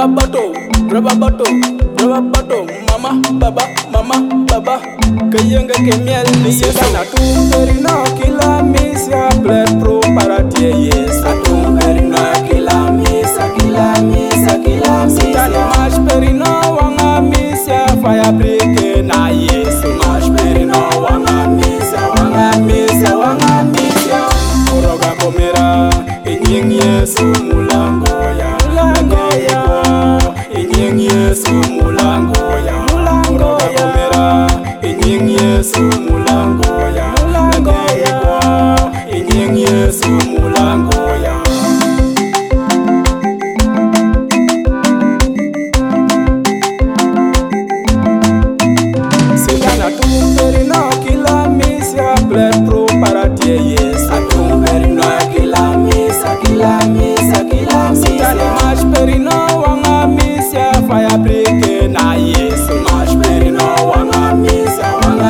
Brava bato, mama, baba, kayenga ke miel ni yesa na tumberino kila misa ple pro para tie yesa tumberino kila misa tani mash perino wanga misa fire break na yesa mash perino wanga misa oroga komera inyeng yesu mulango ya inyeng yesu mulango ya oroga komera inyeng yesu mulango ya inyeng yesu mulango ya Sitana tumberino kila misa ple pro para tie yesu tumberino kila misa tani mash perino wanga misa fire break na yesu mash perino wanga misa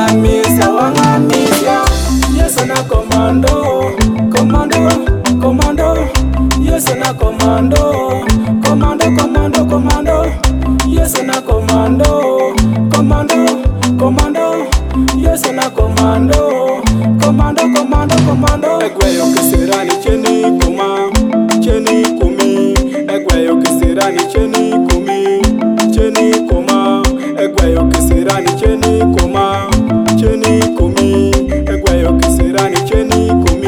yesu na commando yesu na commando yesu na commando yesu na commando egweyo kisirani cheni kumi egweyo kisirani cheni koma egweyo kisirani cheni kumi egweyo kisirani cheni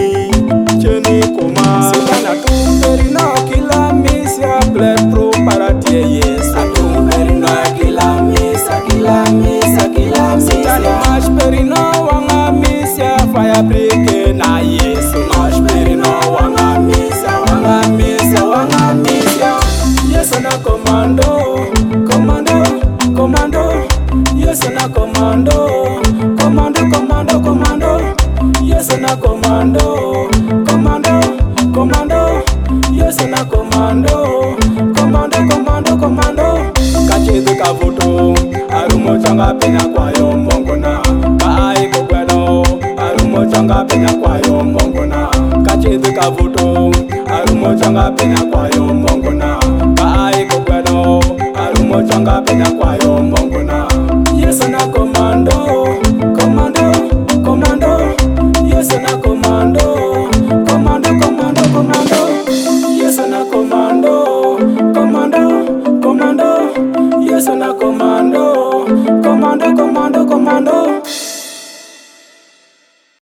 koma sitana tumberino kila misa ple pro para tie yesu tumberino kila misa tani mash perino wanga misa fire break na yesu mash perino wanga misa yesu na commando yesu na commando yesu na commando yesu na commando kacheze kavuto arumo changa penya kwayo mbongona kai kokweno arumo changa penya kwayo mbongona kacheze kavuto arumo changa penya kwayo mbongona kai kokweno arumo changa penya kwayo mbongona yesu na